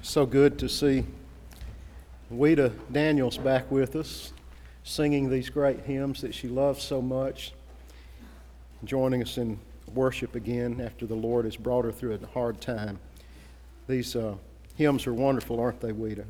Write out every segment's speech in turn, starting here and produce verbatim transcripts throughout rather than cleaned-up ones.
So good to see Weta Daniels back with us, singing these great hymns that she loves so much, joining us in worship again after the Lord has brought her through a hard time. These uh, hymns are wonderful, aren't they, Weta?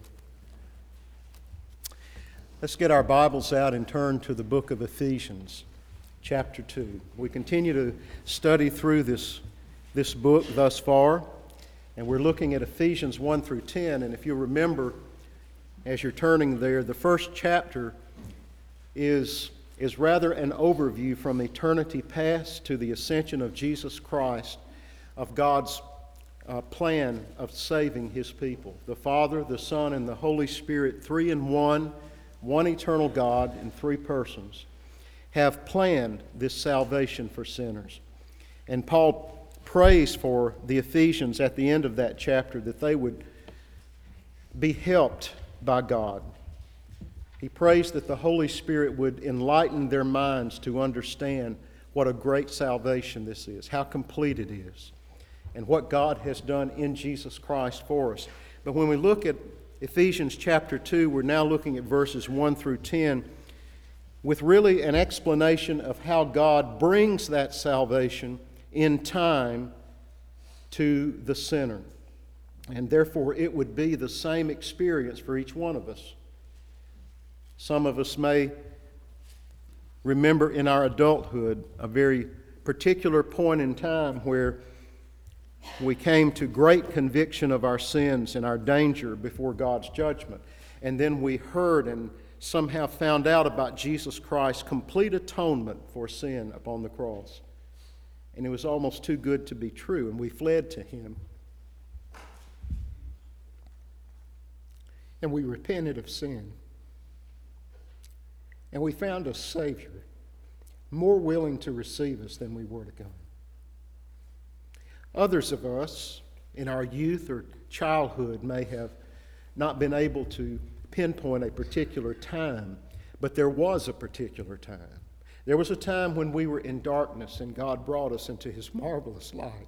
Let's get our Bibles out and turn to the book of Ephesians, chapter two. We continue to study through this, this book thus far, and we're looking at Ephesians one through ten. And if you remember, as you're turning there, the first chapter is, is rather an overview from eternity past to the ascension of Jesus Christ, of God's uh, plan of saving His people. The Father, the Son, and the Holy Spirit, three in one, one eternal God in three persons, have planned this salvation for sinners. And Paul prays for the Ephesians at the end of that chapter that they would be helped by God. He prays that the Holy Spirit would enlighten their minds to understand what a great salvation this is, how complete it is, and what God has done in Jesus Christ for us. But when we look at Ephesians chapter two, we're now looking at verses one through ten with really an explanation of how God brings that salvation in time to the sinner. And therefore it would be the same experience for each one of us. Some of us may remember in our adulthood a very particular point in time where we came to great conviction of our sins and our danger before God's judgment. And then we heard and somehow found out about Jesus Christ's complete atonement for sin upon the cross. And it was almost too good to be true, and we fled to Him. And we repented of sin. And we found a Savior more willing to receive us than we were to God. Others of us in our youth or childhood may have not been able to pinpoint a particular time, but there was a particular time. There was a time when we were in darkness and God brought us into His marvelous light.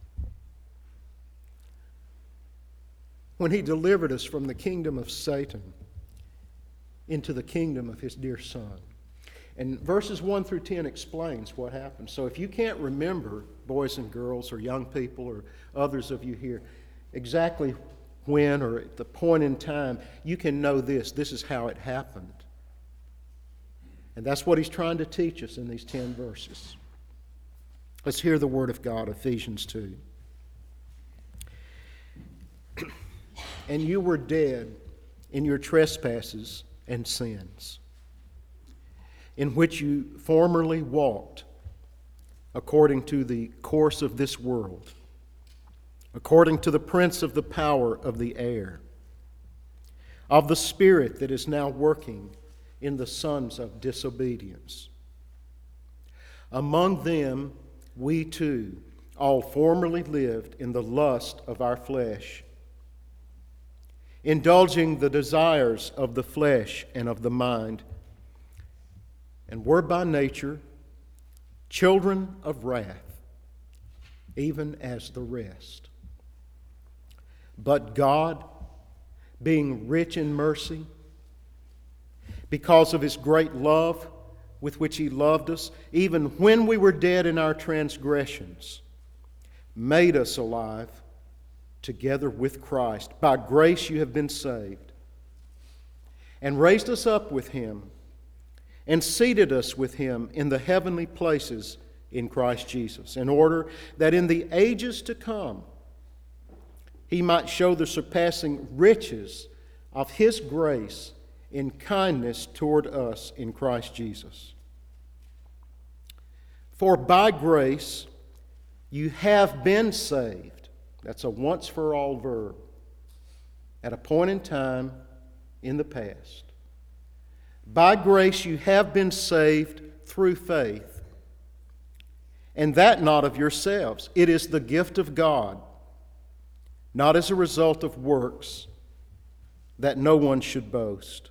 When He delivered us from the kingdom of Satan into the kingdom of His dear Son. And verses one through ten explains what happened. So if you can't remember, boys and girls or young people or others of you here, exactly when or at the point in time, you can know this. This is how it happened. And that's what he's trying to teach us in these ten verses. Let's hear the word of God, Ephesians two. And you were dead in your trespasses and sins, in which you formerly walked according to the course of this world, according to the prince of the power of the air, of the spirit that is now working in the sons of disobedience. Among them we too all formerly lived in the lust of our flesh, indulging the desires of the flesh and of the mind, and were by nature children of wrath, even as the rest. But God, being rich in mercy, because of His great love with which He loved us, even when we were dead in our transgressions, made us alive together with Christ. By grace you have been saved, and raised us up with Him, and seated us with Him in the heavenly places in Christ Jesus, in order that in the ages to come He might show the surpassing riches of His grace in kindness toward us in Christ Jesus. For by grace you have been saved. That's a once-for-all verb. At a point in time in the past. By grace you have been saved through faith, and that not of yourselves. It is the gift of God, not as a result of works, that no one should boast.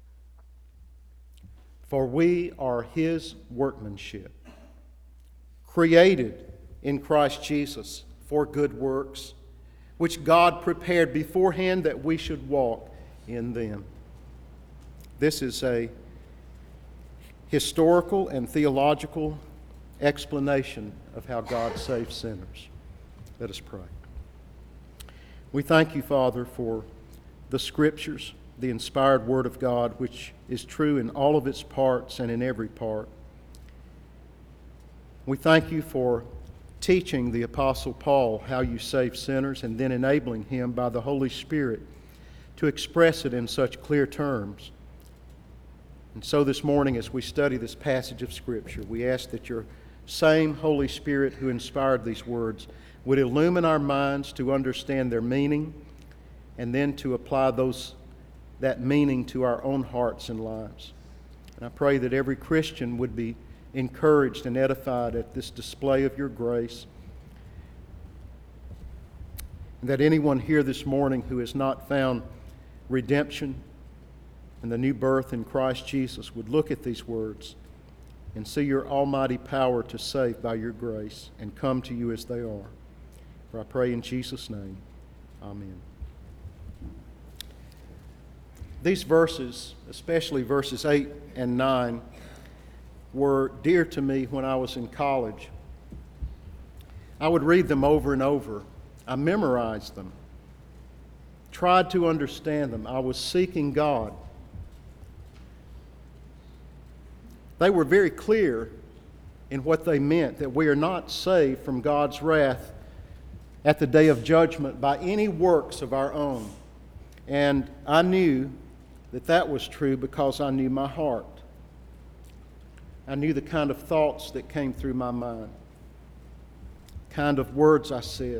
For we are His workmanship, created in Christ Jesus for good works, which God prepared beforehand that we should walk in them. This is a historical and theological explanation of how God saves sinners. Let us pray. We thank you, Father, for the Scriptures, the inspired Word of God, which is true in all of its parts and in every part. We thank you for teaching the Apostle Paul how you save sinners and then enabling him by the Holy Spirit to express it in such clear terms. And so this morning, as we study this passage of Scripture, we ask that your same Holy Spirit who inspired these words would illumine our minds to understand their meaning and then to apply those that meaning to our own hearts and lives. And I pray that every Christian would be encouraged and edified at this display of your grace, and that anyone here this morning who has not found redemption and the new birth in Christ Jesus would look at these words and see your almighty power to save by your grace and come to you as they are. For I pray in Jesus' name, amen. These verses, especially verses eight and nine, were dear to me when I was in college. I would read them over and over. I memorized them, tried to understand them. I was seeking God. They were very clear in what they meant, that we are not saved from God's wrath at the day of judgment by any works of our own. And I knew that that was true because I knew my heart. I knew the kind of thoughts that came through my mind, kind of words I said,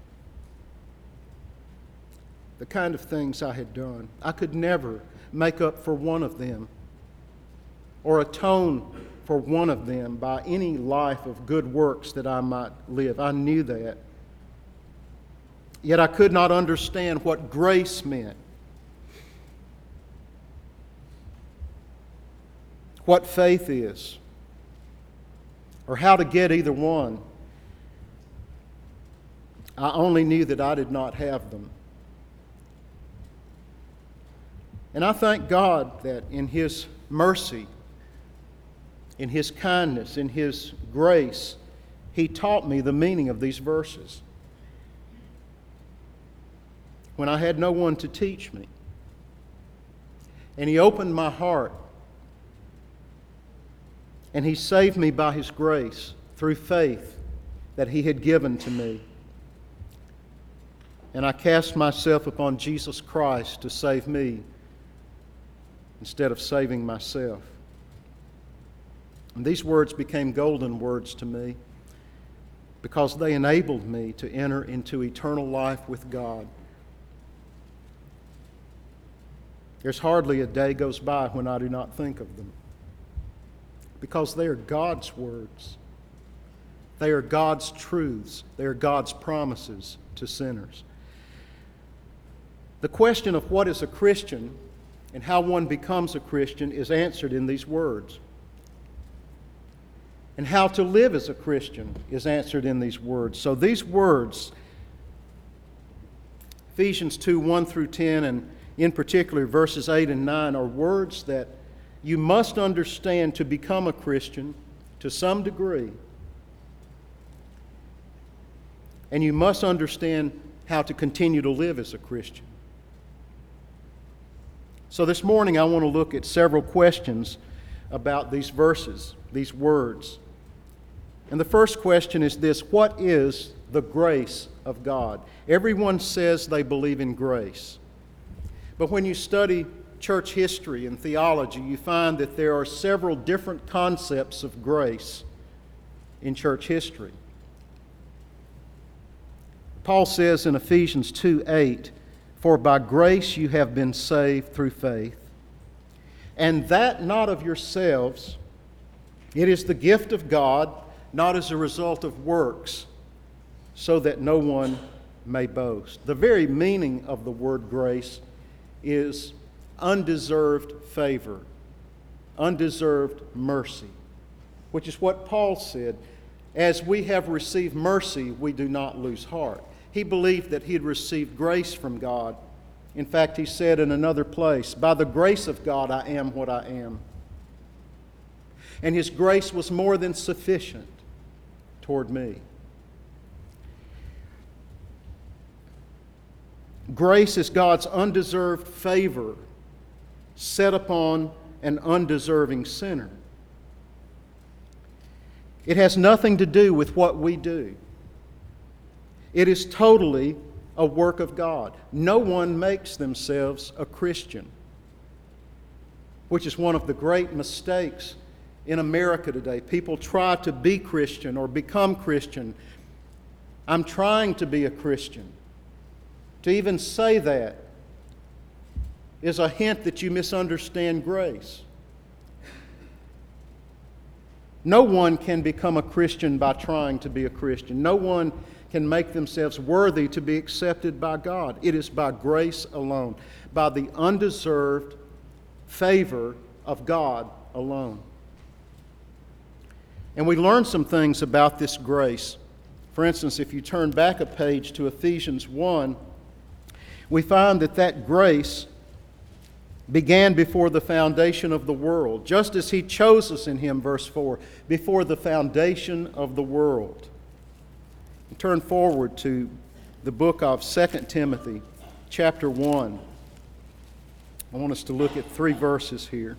the kind of things I had done. I could never make up for one of them or atone for one of them by any life of good works that I might live. I knew that. Yet I could not understand what grace meant, what faith is, or how to get either one. I only knew that I did not have them. And I thank God that in His mercy, in His kindness, in His grace, He taught me the meaning of these verses when I had no one to teach me. And He opened my heart, and He saved me by His grace through faith that He had given to me. And I cast myself upon Jesus Christ to save me instead of saving myself. And these words became golden words to me because they enabled me to enter into eternal life with God. There's hardly a day goes by when I do not think of them, because they are God's words. They are God's truths. They are God's promises to sinners. The question of what is a Christian and how one becomes a Christian is answered in these words. And how to live as a Christian is answered in these words. So these words, Ephesians two, one through ten, and in particular verses eight and nine, are words that you must understand to become a Christian to some degree. And you must understand how to continue to live as a Christian. So this morning I want to look at several questions about these verses, these words. And the first question is this: what is the grace of God? Everyone says they believe in grace. But when you study church history and theology, you find that there are several different concepts of grace in church history. Paul says in Ephesians two eight, "For by grace you have been saved through faith, and that not of yourselves. It is the gift of God, not as a result of works, so that no one may boast." The very meaning of the word grace is undeserved favor, undeserved mercy, which is what Paul said, as we have received mercy, we do not lose heart. He believed that he had received grace from God. In fact, he said in another place, "By the grace of God I am what I am." And his grace was more than sufficient toward me. Grace is God's undeserved favor set upon an undeserving sinner. It has nothing to do with what we do. It is totally a work of God. No one makes themselves a Christian, which is one of the great mistakes in America today. People try to be Christian or become Christian. I'm trying to be a Christian. To even say that is a hint that you misunderstand grace. No one can become a Christian by trying to be a Christian. No one can make themselves worthy to be accepted by God. It is by grace alone, by the undeserved favor of God alone. And we learn some things about this grace. For instance, if you turn back a page to Ephesians one, we find that that grace began before the foundation of the world, just as He chose us in Him, verse four, before the foundation of the world. Turn forward to the book of Second Timothy, chapter one. I want us to look at three verses here.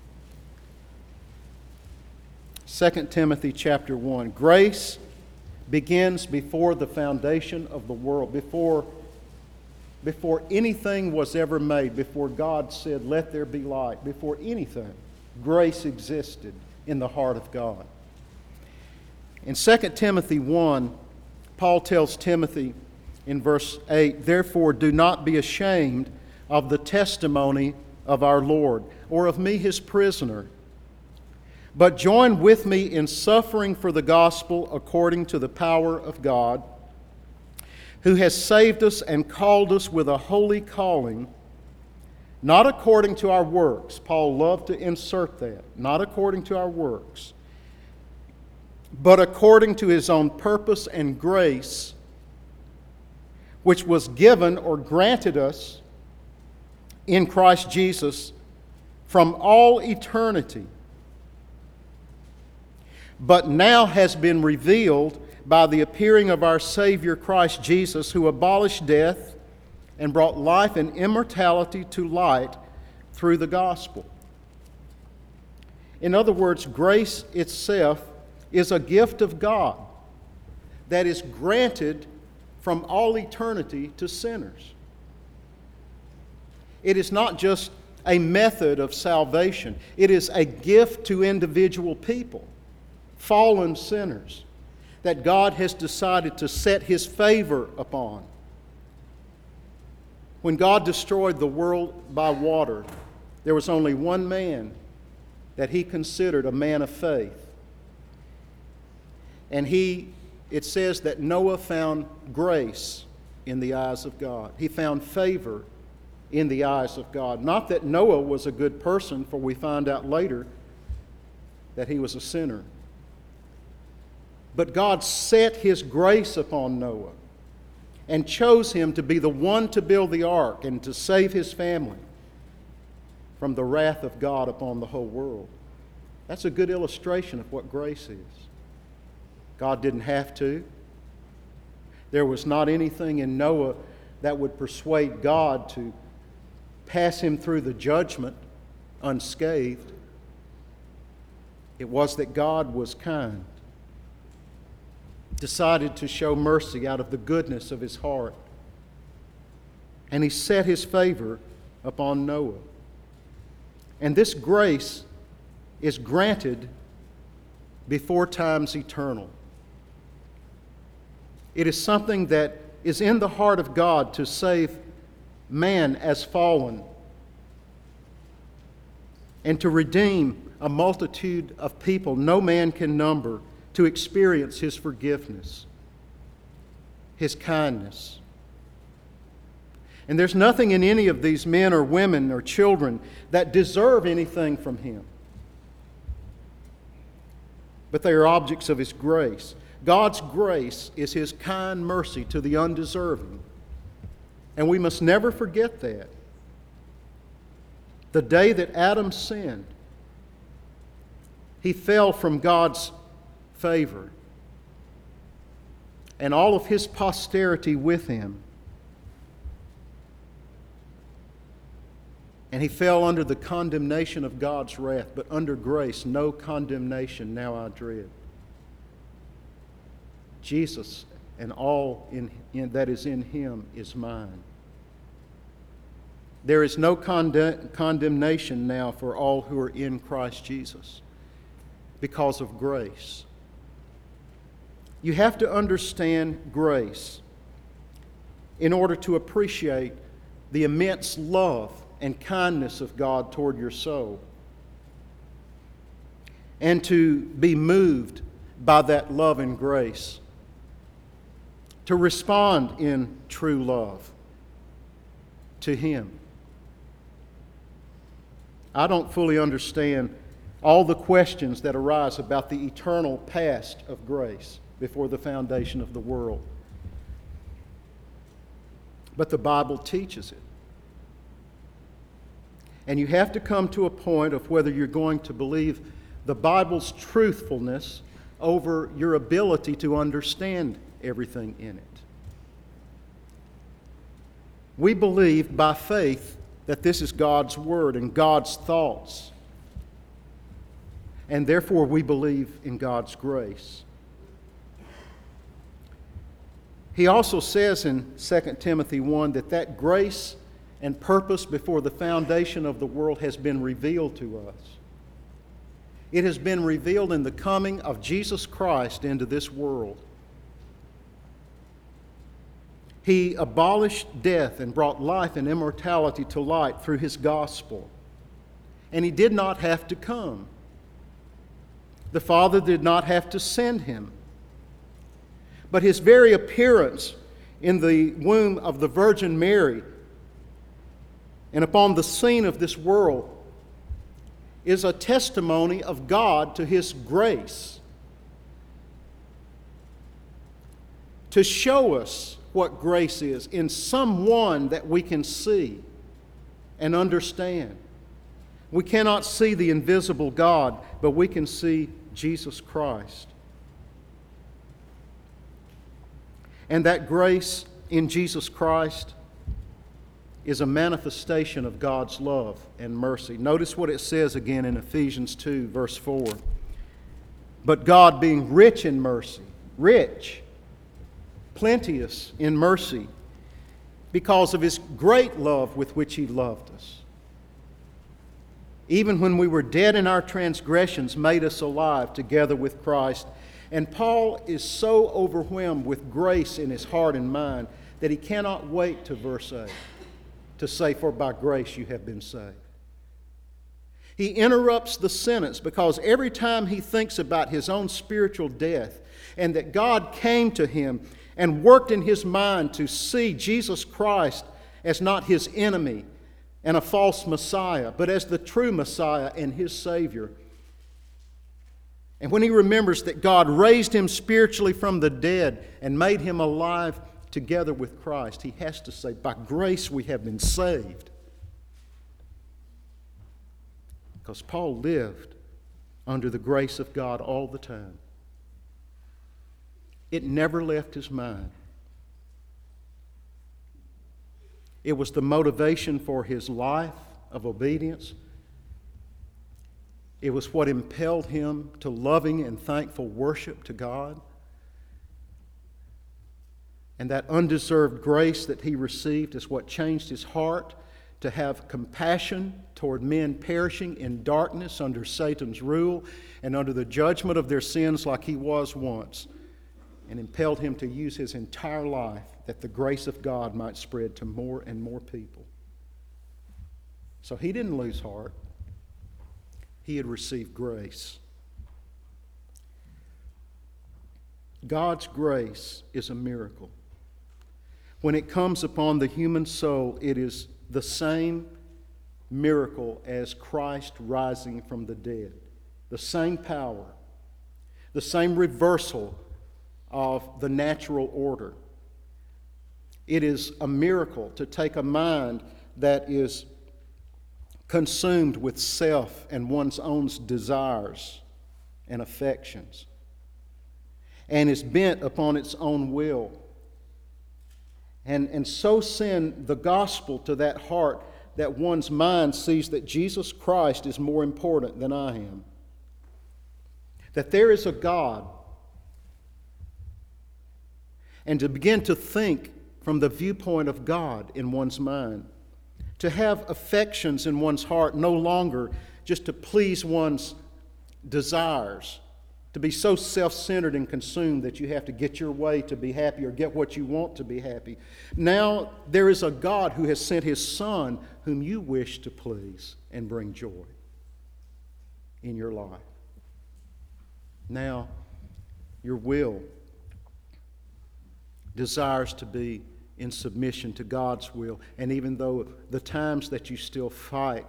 Second Timothy, chapter one. Grace begins before the foundation of the world, before, before anything was ever made, before God said, "Let there be light," before anything, grace existed in the heart of God. In Second Timothy one, Paul tells Timothy in verse eight, "Therefore do not be ashamed of the testimony of our Lord, or of me his prisoner, but join with me in suffering for the gospel according to the power of God, who has saved us and called us with a holy calling, not according to our works." Paul loved to insert that, not according to our works, but according to His own purpose and grace, which was given or granted us in Christ Jesus from all eternity, but now has been revealed by the appearing of our Savior Christ Jesus, who abolished death and brought life and immortality to light through the gospel. In other words, grace itself is a gift of God that is granted from all eternity to sinners. It is not just a method of salvation. It is a gift to individual people, fallen sinners, that God has decided to set His favor upon. When God destroyed the world by water, there was only one man that He considered a man of faith. And he, it says that Noah found grace in the eyes of God. He found favor in the eyes of God. Not that Noah was a good person, for we find out later that he was a sinner. But God set His grace upon Noah and chose him to be the one to build the ark and to save his family from the wrath of God upon the whole world. That's a good illustration of what grace is. God didn't have to. There was not anything in Noah that would persuade God to pass him through the judgment unscathed. It was that God was kind, decided to show mercy out of the goodness of His heart. And He set His favor upon Noah. And this grace is granted before time's eternal. It is something that is in the heart of God to save man as fallen and to redeem a multitude of people no man can number, to experience His forgiveness, His kindness. And there's nothing in any of these men or women or children that deserve anything from Him, but they are objects of His grace. God's grace is His kind mercy to the undeserving. And we must never forget that. The day that Adam sinned, he fell from God's favor, and all of his posterity with him. And he fell under the condemnation of God's wrath, but under grace, no condemnation now I dread. Jesus and all in, in, that is in Him is mine. There is no conde- condemnation now for all who are in Christ Jesus because of grace. You have to understand grace in order to appreciate the immense love and kindness of God toward your soul, and to be moved by that love and grace, to respond in true love to Him. I don't fully understand all the questions that arise about the eternal past of grace before the foundation of the world, but the Bible teaches it. And you have to come to a point of whether you're going to believe the Bible's truthfulness over your ability to understand everything in it. We believe by faith that this is God's Word and God's thoughts. And therefore we believe in God's grace. He also says in Second Timothy one that that grace and purpose before the foundation of the world has been revealed to us. It has been revealed in the coming of Jesus Christ into this world. He abolished death and brought life and immortality to light through His gospel. And He did not have to come. The Father did not have to send Him. But His very appearance in the womb of the Virgin Mary and upon the scene of this world is a testimony of God to His grace, to show us what grace is in someone that we can see and understand. We cannot see the invisible God, but we can see Jesus Christ. And that grace in Jesus Christ is a manifestation of God's love and mercy. Notice what it says again in Ephesians two, verse four. But God, being rich in mercy, rich, plenteous in mercy, because of His great love with which He loved us, even when we were dead in our transgressions, made us alive together with Christ. And Paul is so overwhelmed with grace in his heart and mind that he cannot wait to verse eight to say, for by grace you have been saved. He interrupts the sentence because every time he thinks about his own spiritual death and that God came to him and worked in his mind to see Jesus Christ as not his enemy and a false Messiah, but as the true Messiah and his Savior. And when he remembers that God raised him spiritually from the dead and made him alive together with Christ, he has to say, by grace we have been saved. Because Paul lived under the grace of God all the time. It never left his mind. It was the motivation for his life of obedience. It was what impelled him to loving and thankful worship to God. And that undeserved grace that he received is what changed his heart to have compassion toward men perishing in darkness under Satan's rule and under the judgment of their sins like he was once, and impelled him to use his entire life that the grace of God might spread to more and more people. So he didn't lose heart. He had received grace. God's grace is a miracle. When it comes upon the human soul, it is the same miracle as Christ rising from the dead. The same power, the same reversal of the natural order. It is a miracle to take a mind that is consumed with self and one's own desires and affections, and is bent upon its own will, and, and so send the gospel to that heart that one's mind sees that Jesus Christ is more important than I am, that there is a God, and to begin to think from the viewpoint of God in one's mind, to have affections in one's heart no longer just to please one's desires, to be so self-centered and consumed that you have to get your way to be happy or get what you want to be happy. Now there is a God who has sent His Son whom you wish to please and bring joy in your life. Now your will desires to be in submission to God's will, and even though the times that you still fight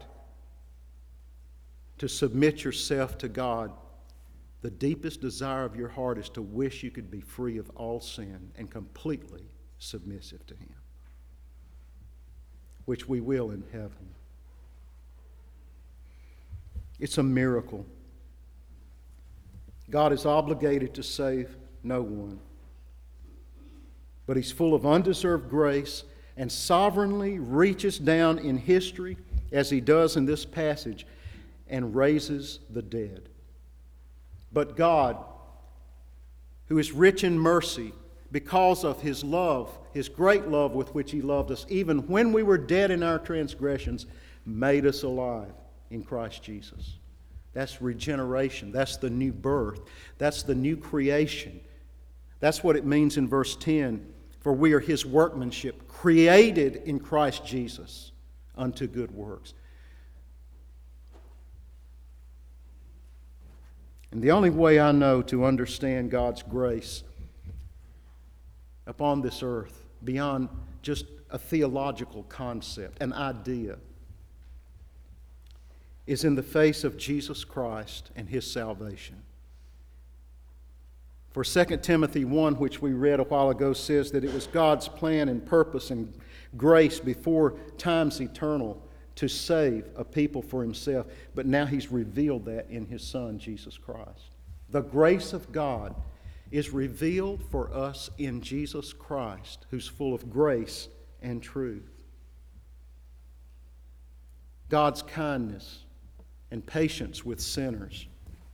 to submit yourself to God, the deepest desire of your heart is to wish you could be free of all sin and completely submissive to Him, which we will in heaven. It's a miracle. God is obligated to save no one, but He's full of undeserved grace and sovereignly reaches down in history, as He does in this passage, and raises the dead. But God, who is rich in mercy, because of His love, His great love with which He loved us, even when we were dead in our transgressions, made us alive in Christ Jesus. That's regeneration. That's the new birth. That's the new creation. That's what it means in verse ten. For we are His workmanship, created in Christ Jesus unto good works. And the only way I know to understand God's grace upon this earth, beyond just a theological concept, an idea, is in the face of Jesus Christ and His salvation. For Second Timothy one, which we read a while ago, says that it was God's plan and purpose and grace before times eternal to save a people for Himself. But now He's revealed that in His Son, Jesus Christ. The grace of God is revealed for us in Jesus Christ, who's full of grace and truth. God's kindness and patience with sinners.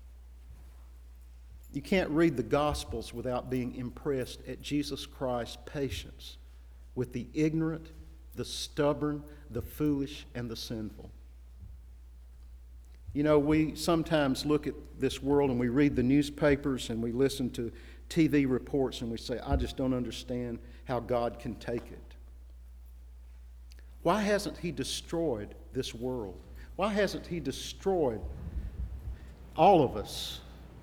You can't read the Gospels without being impressed at Jesus Christ's patience with the ignorant, the stubborn, the foolish, and the sinful. You know, we sometimes look at this world and we read the newspapers and we listen to T V reports and we say, I just don't understand how God can take it. Why hasn't He destroyed this world? Why hasn't He destroyed all of us?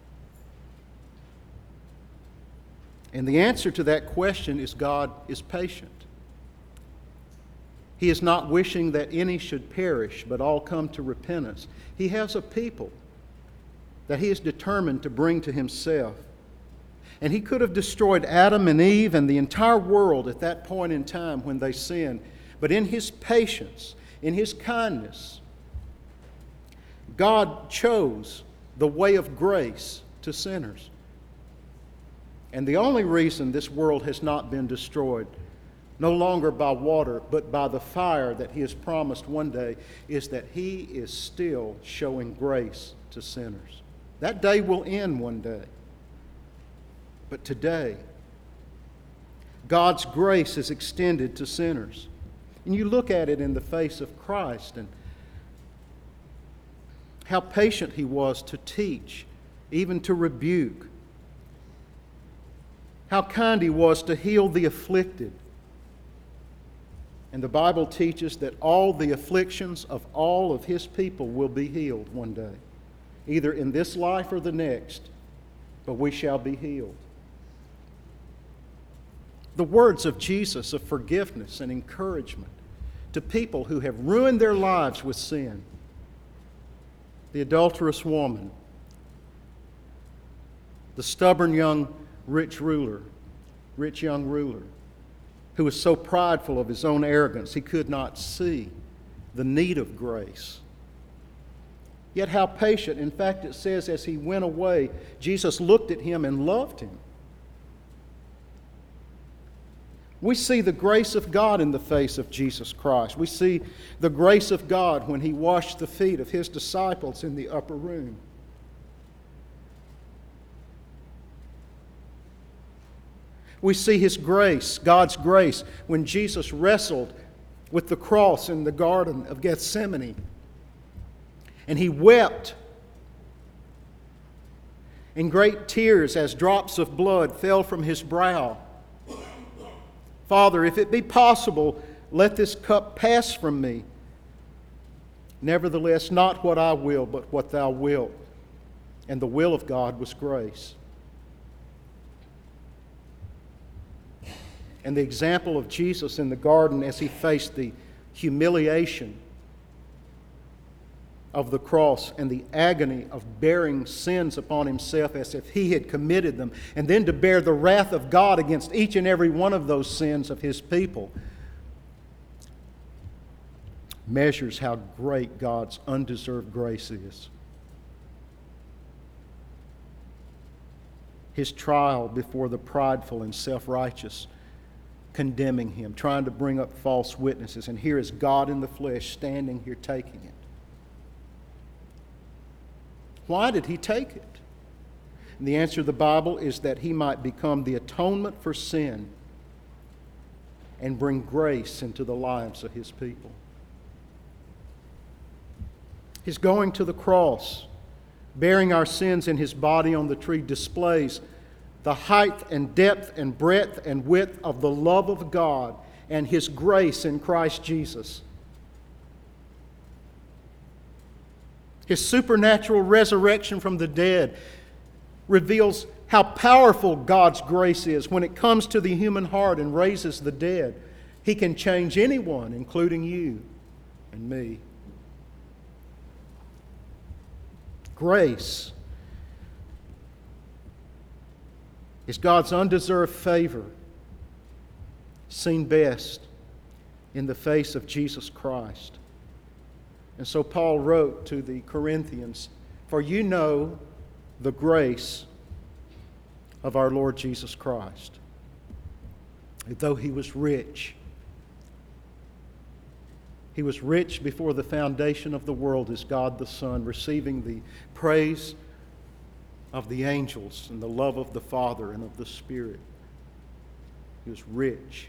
And the answer to that question is God is patient. He is not wishing that any should perish, but all come to repentance. He has a people that He is determined to bring to Himself. And He could have destroyed Adam and Eve and the entire world at that point in time when they sinned. But in His patience, in His kindness, God chose the way of grace to sinners. And the only reason this world has not been destroyed, no longer by water, but by the fire that He has promised one day, is that He is still showing grace to sinners. That day will end one day. But today, God's grace is extended to sinners. And you look at it in the face of Christ and how patient He was to teach, even to rebuke. How kind He was to heal the afflicted. And the Bible teaches that all the afflictions of all of His people will be healed one day, either in this life or the next, but we shall be healed. The words of Jesus of forgiveness and encouragement to people who have ruined their lives with sin. The adulterous woman, the stubborn young rich ruler, rich young ruler, who was so prideful of his own arrogance he could not see the need of grace. Yet how patient. In fact, it says as he went away, Jesus looked at him and loved him. We see the grace of God in the face of Jesus Christ. We see the grace of God when he washed the feet of his disciples in the upper room. We see his grace, God's grace, when Jesus wrestled with the cross in the Garden of Gethsemane. And he wept, and great tears as drops of blood fell from his brow. Father, if it be possible, let this cup pass from me. Nevertheless, not what I will, but what thou wilt. And the will of God was grace. And the example of Jesus in the garden as he faced the humiliation of the cross and the agony of bearing sins upon himself as if he had committed them, and then to bear the wrath of God against each and every one of those sins of his people, measures how great God's undeserved grace is. His trial before the prideful and self-righteous, condemning him, trying to bring up false witnesses, and here is God in the flesh standing here taking it. Why did he take it? And the answer of the Bible is that he might become the atonement for sin and bring grace into the lives of his people. His going to the cross, bearing our sins in his body on the tree, displays the height and depth and breadth and width of the love of God and his grace in Christ Jesus. His supernatural resurrection from the dead reveals how powerful God's grace is when it comes to the human heart and raises the dead. He can change anyone, including you and me. Grace is God's undeserved favor, seen best in the face of Jesus Christ. And so Paul wrote to the Corinthians, "For you know the grace of our Lord Jesus Christ. Though he was rich, he was rich before the foundation of the world as God the Son, receiving the praise of the angels and the love of the Father and of the Spirit. He was rich.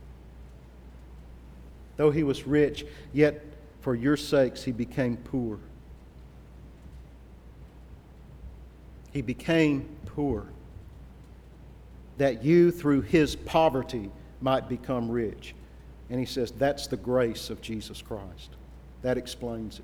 Though he was rich, yet for your sakes he became poor." He became poor, that you through his poverty might become rich. And he says that's the grace of Jesus Christ. That explains it.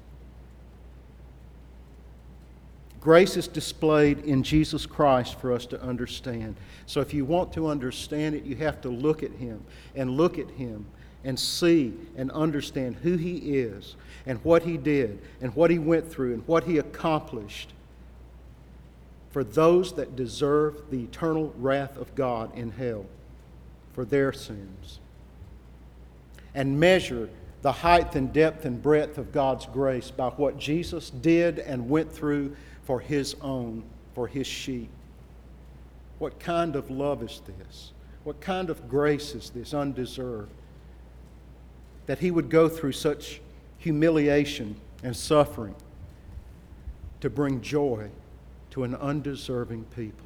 Grace is displayed in Jesus Christ for us to understand. So if you want to understand it, you have to look at him and look at him and see and understand who he is and what he did and what he went through and what he accomplished for those that deserve the eternal wrath of God in hell for their sins. And measure the height and depth and breadth of God's grace by what Jesus did and went through for his own, for his sheep. What kind of love is this? What kind of grace is this, undeserved? That he would go through such humiliation and suffering to bring joy to an undeserving people.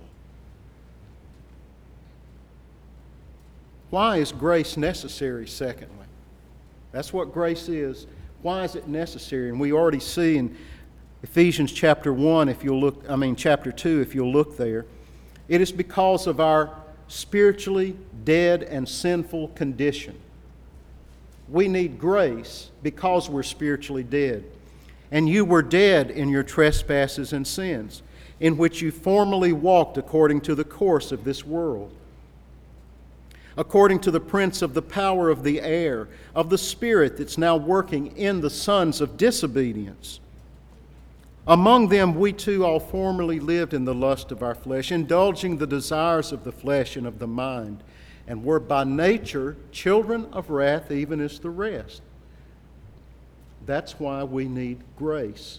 Why is grace necessary, secondly? That's what grace is. Why is it necessary? And we already see in Ephesians chapter one, if you'll look, I mean chapter two, if you'll look there, it is because of our spiritually dead and sinful condition. We need grace because we're spiritually dead. And you were dead in your trespasses and sins, in which you formerly walked according to the course of this world, according to the prince of the power of the air, of the spirit that's now working in the sons of disobedience, Among them we too all formerly lived in the lust of our flesh, indulging the desires of the flesh and of the mind, and were by nature children of wrath, even as the rest. That's why we need grace.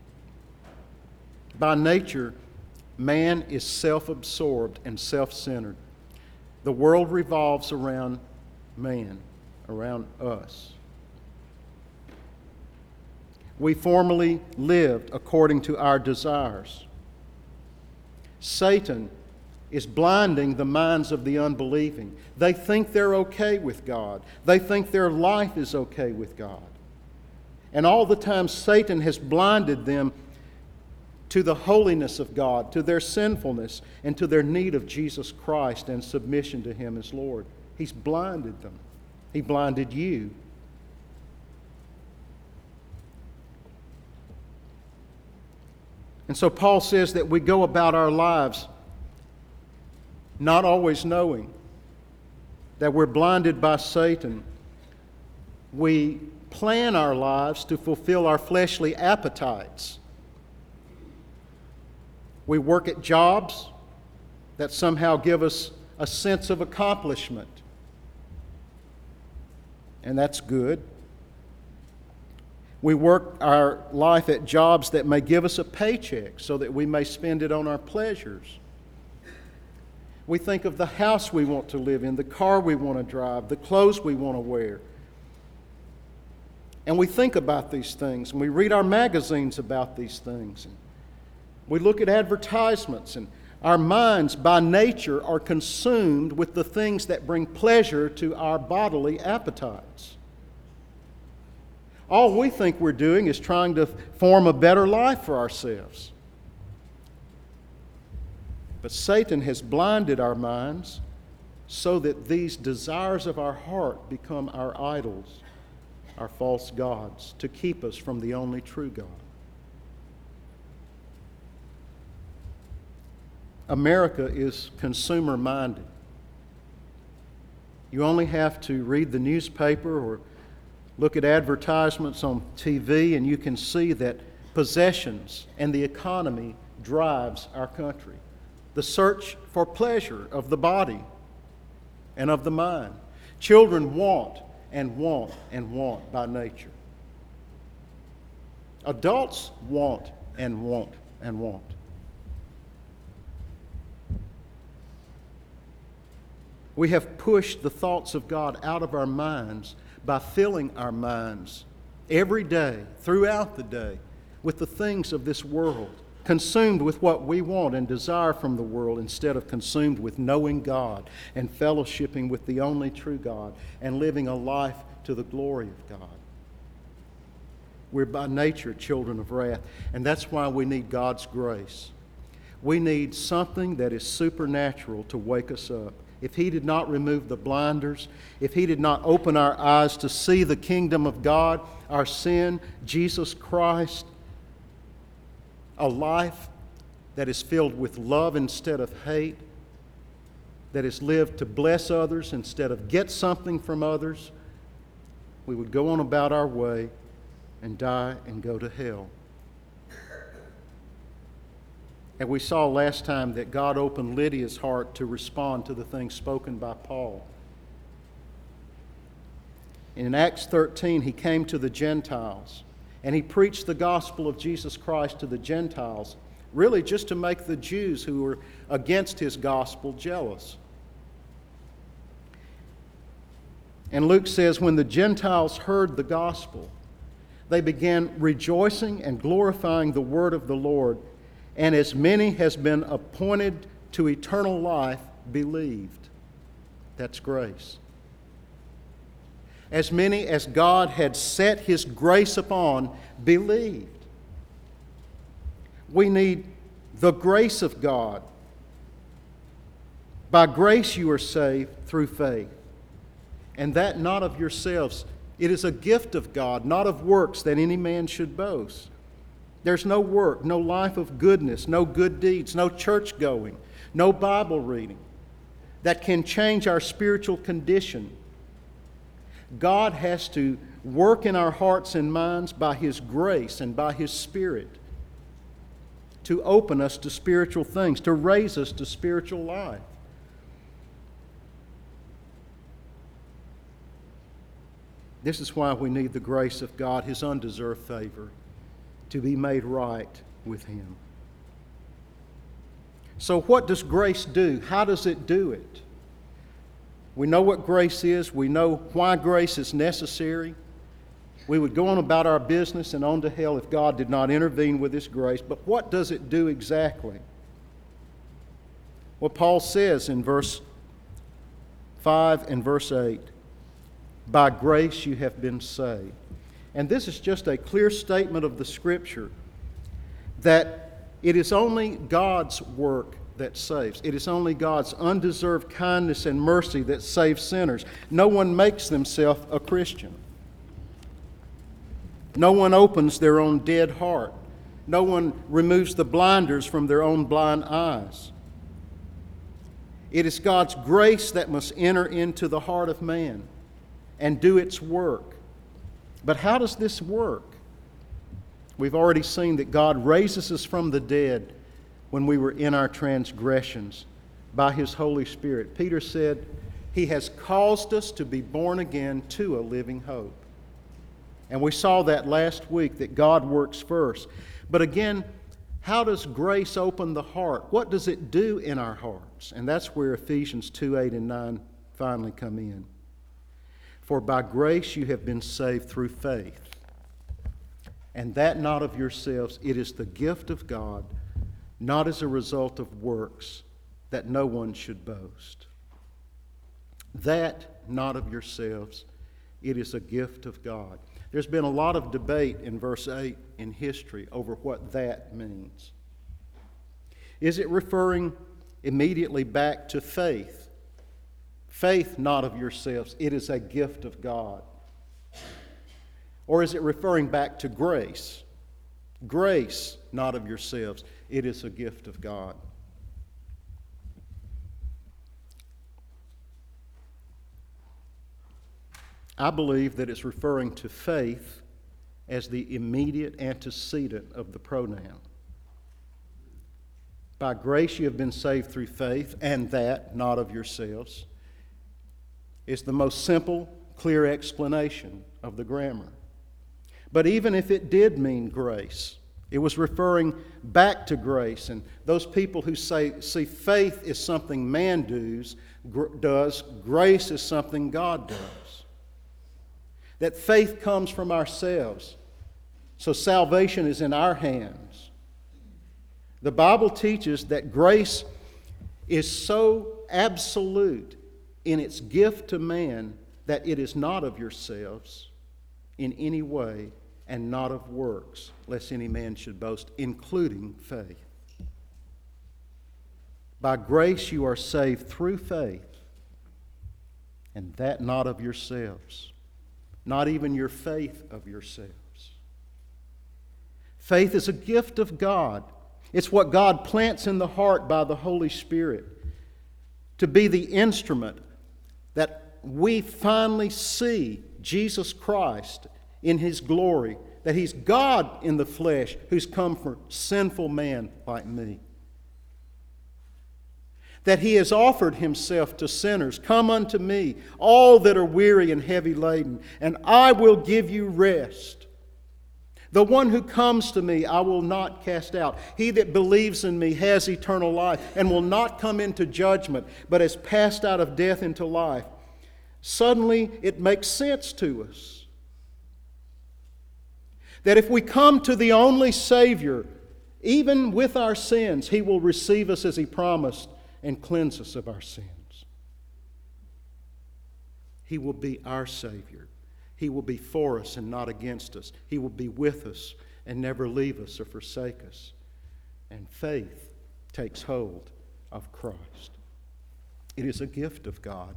By nature, man is self-absorbed and self-centered. The world revolves around man, around us. We formerly lived according to our desires. Satan is blinding the minds of the unbelieving. They think they're okay with God. They think their life is okay with God. And all the time Satan has blinded them to the holiness of God, to their sinfulness, and to their need of Jesus Christ and submission to Him as Lord. He's blinded them. He blinded you. And so Paul says that we go about our lives not always knowing that we're blinded by Satan. We plan our lives to fulfill our fleshly appetites. We work at jobs that somehow give us a sense of accomplishment. And that's good. We work our life at jobs that may give us a paycheck so that we may spend it on our pleasures. We think of the house we want to live in, the car we want to drive, the clothes we want to wear. And we think about these things, and we read our magazines about these things. And we look at advertisements, and our minds by nature are consumed with the things that bring pleasure to our bodily appetites. All we think we're doing is trying to form a better life for ourselves. But Satan has blinded our minds so that these desires of our heart become our idols, our false gods, to keep us from the only true God. America is consumer-minded. You only have to read the newspaper or look at advertisements on T V, and you can see that possessions and the economy drives our country. The search for pleasure of the body and of the mind. Children want and want and want by nature. Adults want and want and want. We have pushed the thoughts of God out of our minds by filling our minds every day, throughout the day, with the things of this world, consumed with what we want and desire from the world instead of consumed with knowing God and fellowshipping with the only true God and living a life to the glory of God. We're by nature children of wrath, and that's why we need God's grace. We need something that is supernatural to wake us up. If He did not remove the blinders, if He did not open our eyes to see the kingdom of God, our sin, Jesus Christ, a life that is filled with love instead of hate, that is lived to bless others instead of get something from others, we would go on about our way and die and go to hell. And we saw last time that God opened Lydia's heart to respond to the things spoken by Paul. In Acts thirteen, he came to the Gentiles, and he preached the gospel of Jesus Christ to the Gentiles, really just to make the Jews who were against his gospel jealous. And Luke says, when the Gentiles heard the gospel, they began rejoicing and glorifying the word of the Lord, and as many as been appointed to eternal life believed. That's grace. As many as God had set His grace upon believed. We need the grace of God. By grace you are saved through faith, and that not of yourselves. It is a gift of God, not of works, that any man should boast. There's no work, no life of goodness, no good deeds, no church going, no Bible reading that can change our spiritual condition. God has to work in our hearts and minds by His grace and by His Spirit. to open us to spiritual things, to raise us to spiritual life. This is why we need the grace of God, His undeserved favor, to be made right with Him. So what does grace do? How does it do it? We know what grace is. We know why grace is necessary. We would go on about our business and on to hell if God did not intervene with His grace. But what does it do exactly? Well, Paul says in verse five and verse eight, by grace you have been saved. And this is just a clear statement of the Scripture that it is only God's work that saves. It is only God's undeserved kindness and mercy that saves sinners. No one makes themselves a Christian. No one opens their own dead heart. No one removes the blinders from their own blind eyes. It is God's grace that must enter into the heart of man and do its work. But how does this work? We've already seen that God raises us from the dead when we were in our transgressions by His Holy Spirit. Peter said, He has caused us to be born again to a living hope. And we saw that last week, that God works first. But again, how does grace open the heart? What does it do in our hearts? And that's where Ephesians two, eight, and nine finally come in. For by grace you have been saved through faith. And that not of yourselves, it is the gift of God, not as a result of works, that no one should boast. That not of yourselves, it is a gift of God. There's been a lot of debate in verse eight in history over what that means. Is it referring immediately back to faith? Faith not of yourselves, it is a gift of God. Or is it referring back to grace? Grace, not of yourselves. It is a gift of God. I believe that it's referring to faith as the immediate antecedent of the pronoun. By grace you have been saved through faith, and that, not of yourselves, is the most simple, clear explanation of the grammar. But even if it did mean grace, it was referring back to grace. And those people who say, see faith is something man does, gr- does, grace is something God does. That faith comes from ourselves. So salvation is in our hands. The Bible teaches that grace is so absolute in its gift to man that it is not of yourselves in any way, and not of works, lest any man should boast, including faith. By grace you are saved through faith, and that not of yourselves, not even your faith of yourselves. Faith is a gift of God. It's what God plants in the heart by the Holy Spirit to be the instrument that we finally see Jesus Christ in His glory, that He's God in the flesh who's come for sinful man like me. That He has offered Himself to sinners. Come unto me, all that are weary and heavy laden, and I will give you rest. The one who comes to me I will not cast out. He that believes in me has eternal life and will not come into judgment, but has passed out of death into life. Suddenly it makes sense to us that if we come to the only Savior, even with our sins, He will receive us as He promised and cleanse us of our sins. He will be our Savior. He will be for us and not against us. He will be with us and never leave us or forsake us. And faith takes hold of Christ. It is a gift of God,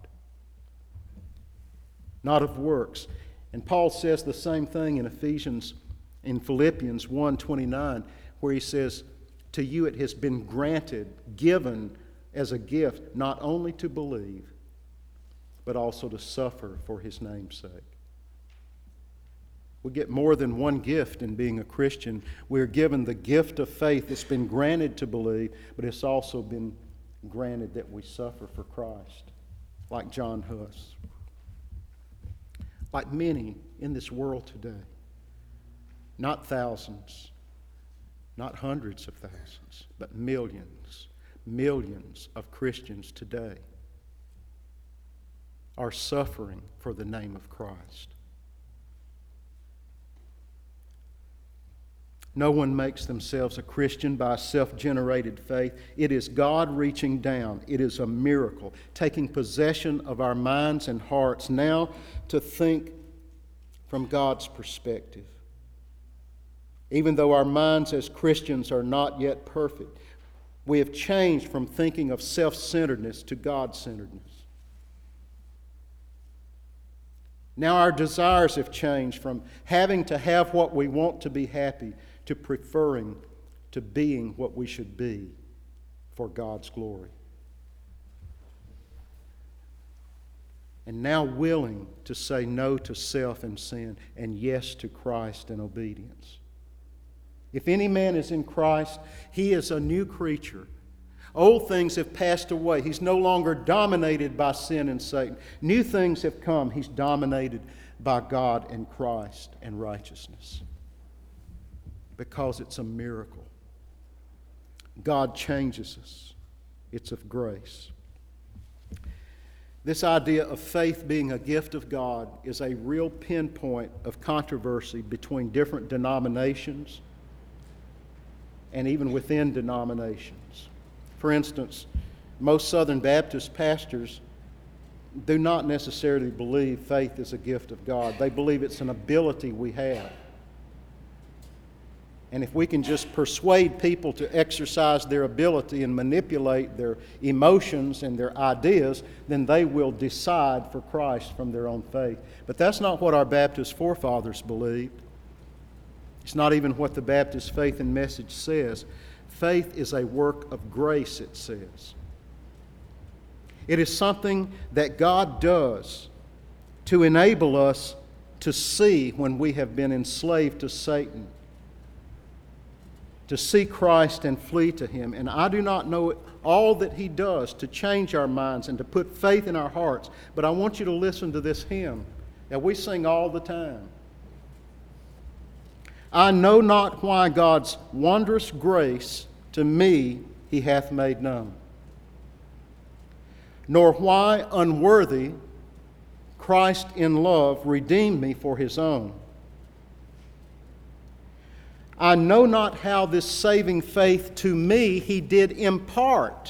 not of works. And Paul says the same thing in Ephesians in Philippians one twenty-nine, where he says, to you it has been granted, given as a gift, not only to believe, but also to suffer for His name's sake. We get more than one gift in being a Christian. We're given the gift of faith. It's been granted to believe, but it's also been granted that we suffer for Christ, like John Huss, like many in this world today. Not thousands, not hundreds of thousands, but millions, millions of Christians today are suffering for the name of Christ. No one makes themselves a Christian by self-generated faith. It is God reaching down. It is a miracle, taking possession of our minds and hearts now to think from God's perspective. Even though our minds as Christians are not yet perfect, we have changed from thinking of self-centeredness to God-centeredness. Now our desires have changed from having to have what we want to be happy to preferring to being what we should be for God's glory. And now willing to say no to self and sin and yes to Christ and obedience. If any man is in Christ, he is a new creature. Old things have passed away. He's no longer dominated by sin and Satan. New things have come. He's dominated by God and Christ and righteousness. Because it's a miracle. God changes us. It's of grace. This idea of faith being a gift of God is a real pinpoint of controversy between different denominations and even within denominations. For instance, most Southern Baptist pastors do not necessarily believe faith is a gift of God. They believe it's an ability we have. And if we can just persuade people to exercise their ability and manipulate their emotions and their ideas, then they will decide for Christ from their own faith. But that's not what our Baptist forefathers believed. It's not even what the Baptist Faith and Message says. Faith is a work of grace, it says. It is something that God does to enable us to see when we have been enslaved to Satan, to see Christ and flee to Him. And I do not know all that He does to change our minds and to put faith in our hearts, but I want you to listen to this hymn that we sing all the time. I know not why God's wondrous grace to me He hath made known, nor why unworthy Christ in love redeemed me for His own. I know not how this saving faith to me He did impart,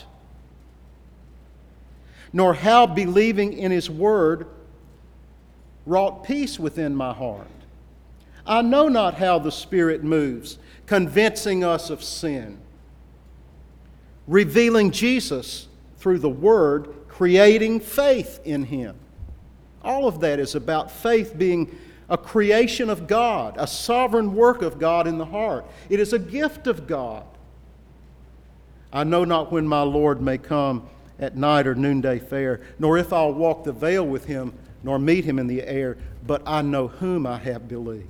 nor how believing in His word wrought peace within my heart. I know not how the Spirit moves, convincing us of sin, revealing Jesus through the Word, creating faith in Him. All of that is about faith being a creation of God, a sovereign work of God in the heart. It is a gift of God. I know not when my Lord may come at night or noonday fair, nor if I'll walk the vale with Him, nor meet Him in the air, but I know whom I have believed,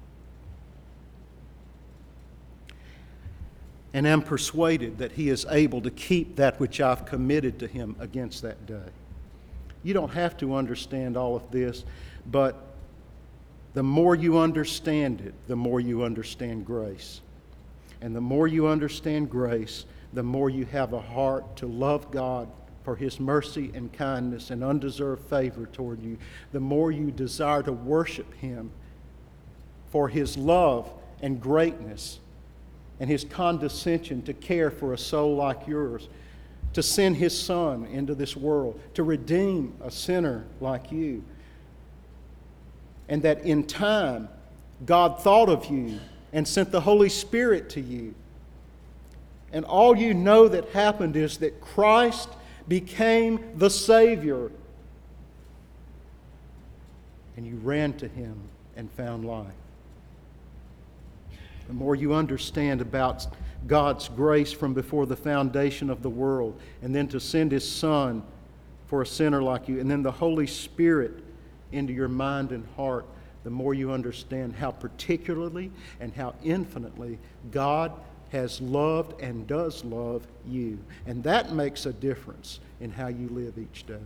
and am persuaded that He is able to keep that which I've committed to Him against that day. You don't have to understand all of this, but the more you understand it, the more you understand grace. And the more you understand grace, the more you have a heart to love God for His mercy and kindness and undeserved favor toward you. The more you desire to worship Him for His love and greatness and His condescension to care for a soul like yours, to send His Son into this world, to redeem a sinner like you. And that in time, God thought of you and sent the Holy Spirit to you. And all you know that happened is that Christ became the Savior. And you ran to Him and found life. The more you understand about God's grace from before the foundation of the world, and then to send His Son for a sinner like you, and then the Holy Spirit into your mind and heart, the more you understand how particularly and how infinitely God has loved and does love you. And that makes a difference in how you live each day.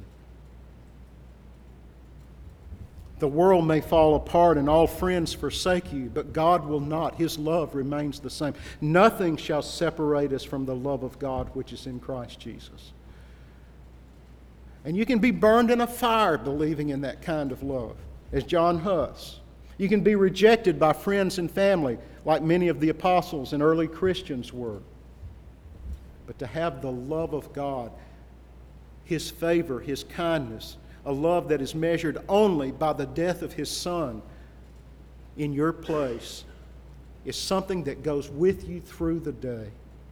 The world may fall apart and all friends forsake you, but God will not. His love remains the same. Nothing shall separate us from the love of God which is in Christ Jesus. And you can be burned in a fire believing in that kind of love, as John Huss. You can be rejected by friends and family, like many of the apostles and early Christians were. But to have the love of God, His favor, His kindness, a love that is measured only by the death of His Son in your place, is something that goes with you through the day.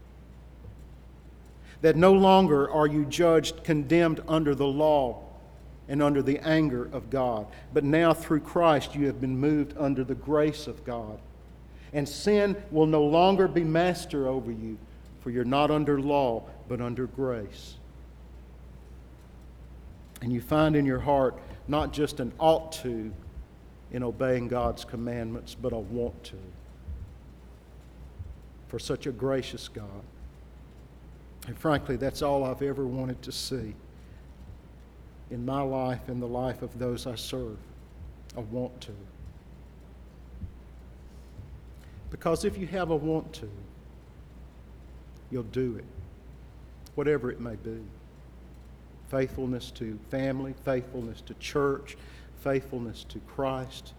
That no longer are you judged, condemned under the law and under the anger of God, but now through Christ you have been moved under the grace of God. And sin will no longer be master over you, for you're not under law, but under grace. And you find in your heart not just an ought to in obeying God's commandments, but a want to. For such a gracious God. And frankly, that's all I've ever wanted to see in my life and the life of those I serve. A want to. Because if you have a want to, you'll do it, whatever it may be. Faithfulness to family, faithfulness to church, faithfulness to Christ.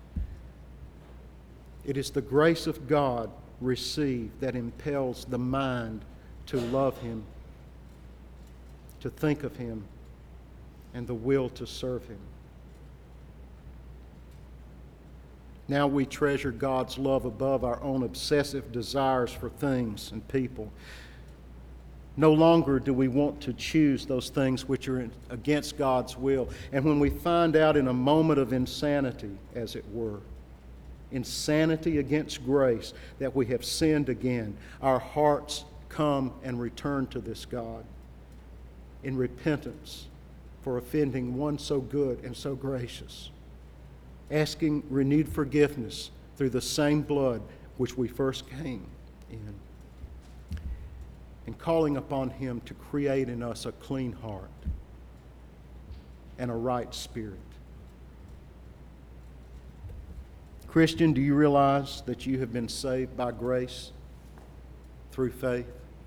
It is the grace of God received that impels the mind to love Him, to think of Him, and the will to serve Him. Now we treasure God's love above our own obsessive desires for things and people. No longer do we want to choose those things which are against God's will. And when we find out in a moment of insanity, as it were, insanity against grace, that we have sinned again, our hearts come and return to this God in repentance for offending one so good and so gracious, asking renewed forgiveness through the same blood which we first came in, and calling upon Him to create in us a clean heart and a right spirit. Christian, do you realize that you have been saved by grace through faith?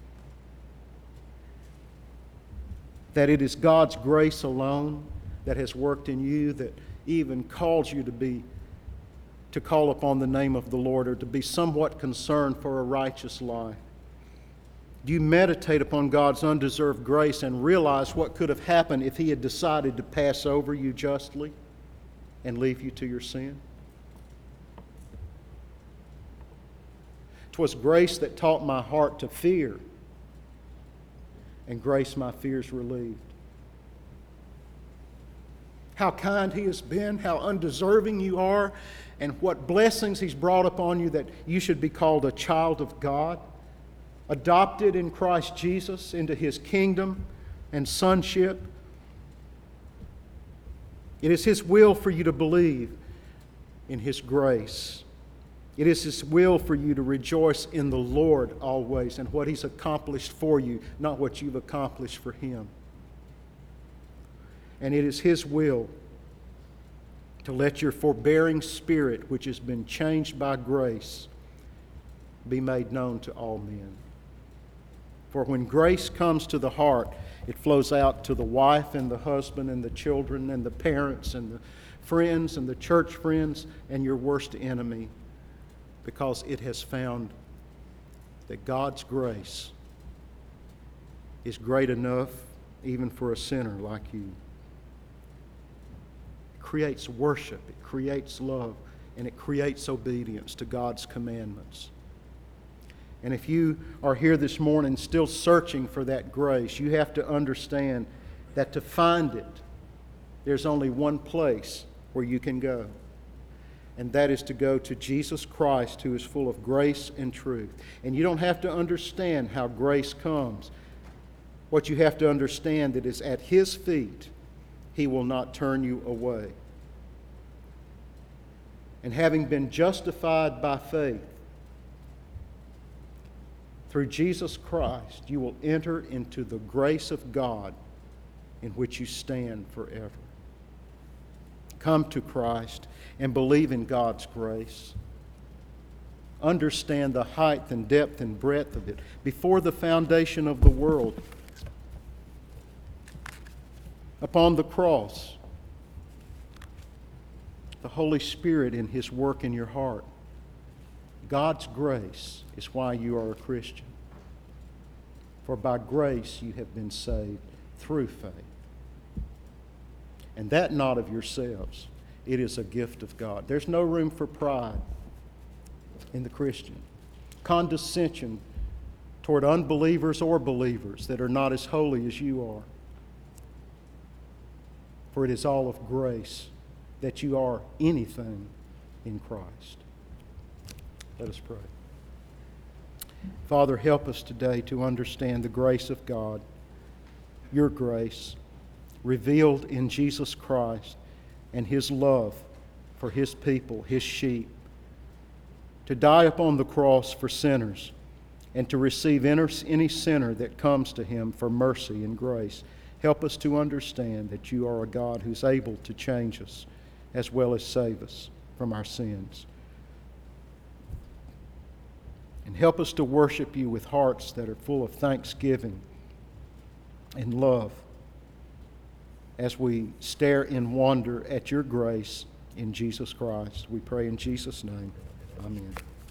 That it is God's grace alone that has worked in you, that even calls you to be to call upon the name of the Lord, or to be somewhat concerned for a righteous life. Do you meditate upon God's undeserved grace and realize what could have happened if He had decided to pass over you justly and leave you to your sin? 'Twas grace that taught my heart to fear, and grace my fears relieved. How kind He has been, how undeserving you are, and what blessings He's brought upon you that you should be called a child of God, adopted in Christ Jesus into His kingdom and sonship. It is His will for you to believe in His grace. It is His will for you to rejoice in the Lord always and what He's accomplished for you, not what you've accomplished for Him. And it is His will to let your forbearing spirit, which has been changed by grace, be made known to all men. For when grace comes to the heart, it flows out to the wife and the husband and the children and the parents and the friends and the church friends and your worst enemy, because it has found that God's grace is great enough even for a sinner like you. It creates worship, it creates love, and it creates obedience to God's commandments. And if you are here this morning still searching for that grace, you have to understand that to find it, there's only one place where you can go. And that is to go to Jesus Christ, who is full of grace and truth. And you don't have to understand how grace comes. What you have to understand that is at His feet, He will not turn you away. And having been justified by faith through Jesus Christ, you will enter into the grace of God in which you stand forever. Come to Christ and believe in God's grace. Understand the height and depth and breadth of it. Before the foundation of the world, upon the cross, the Holy Spirit in His work in your heart. God's grace is why you are a Christian. For by grace you have been saved through faith. And that not of yourselves. It is a gift of God. There's no room for pride in the Christian. Condescension toward unbelievers or believers that are not as holy as you are. For it is all of grace that you are anything in Christ. Let us pray. Father, help us today to understand the grace of God, your grace, revealed in Jesus Christ and His love for His people, His sheep, to die upon the cross for sinners and to receive any sinner that comes to Him for mercy and grace. Help us to understand that you are a God who's able to change us as well as save us from our sins. And help us to worship you with hearts that are full of thanksgiving and love as we stare in wonder at your grace in Jesus Christ. We pray in Jesus' name. Amen.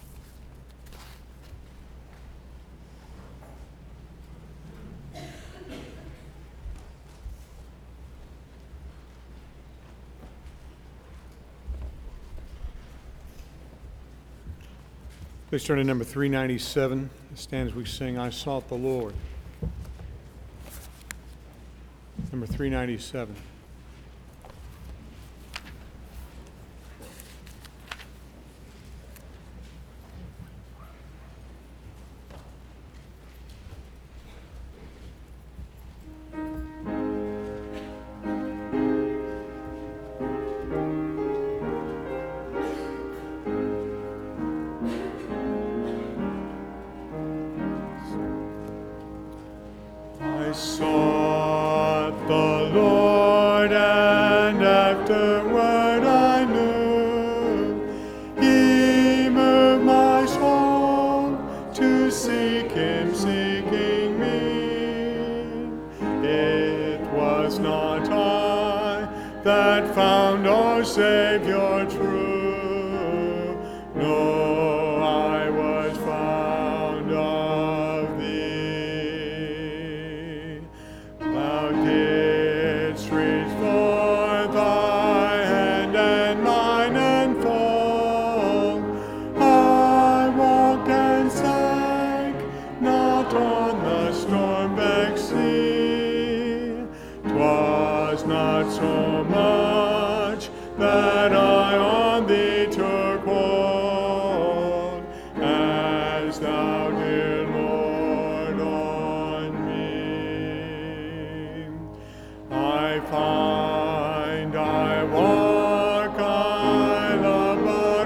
Please turn to number three ninety-seven. Stand as we sing, I Sought the Lord. Number three ninety-seven. I sought the Lord, and afterward I knew He moved my soul to seek Him, seeking me. It was not I that found our Savior true, no, I was found of Thee. Thou didst reach forth thy hand and mine enfold. I walked and sank not on the storm-vexed sea. 'Twas not so much that I on thee took hold, as thou, dear Lord, on me. I find I walk, I love, but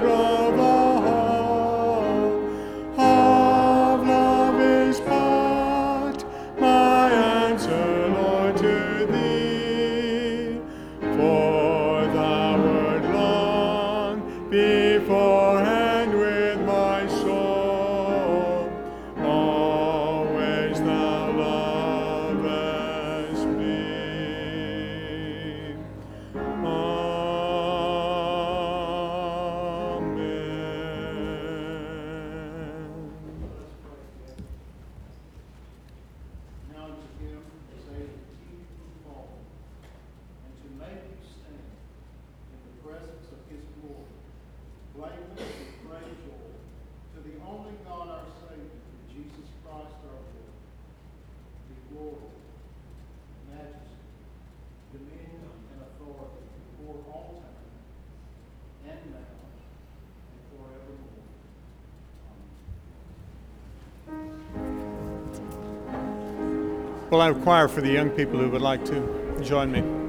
of all of love is but my answer, Lord, to Thee. For Thou wert long beforehand with my soul, always Thou lovest me. Amen. Now unto Him is able to keep you from falling, and to make you stand in the presence of His glory, blameless with great joy. To the only God our Savior, Jesus Christ our Lord, be glory, majesty, dominion, and authority before all time, and now, and forevermore. Amen. Well, I require for the young people who would like to join me.